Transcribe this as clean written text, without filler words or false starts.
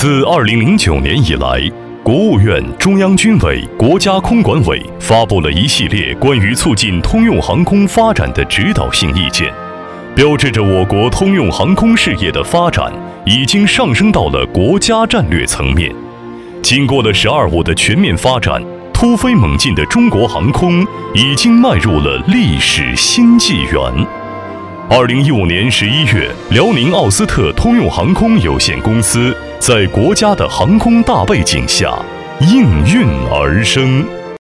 自2009年以来，国务院、中央军委、国家空管委发布了一系列关于促进通用航空发展的指导性意见，标志着我国通用航空事业的发展已经上升到了国家战略层面。经过了“十二五”的全面发展，突飞猛进的中国航空已经迈入了历史新纪元。2015年11月，辽宁奥斯特通用航空有限公司在国家的航空大背景下应运而生。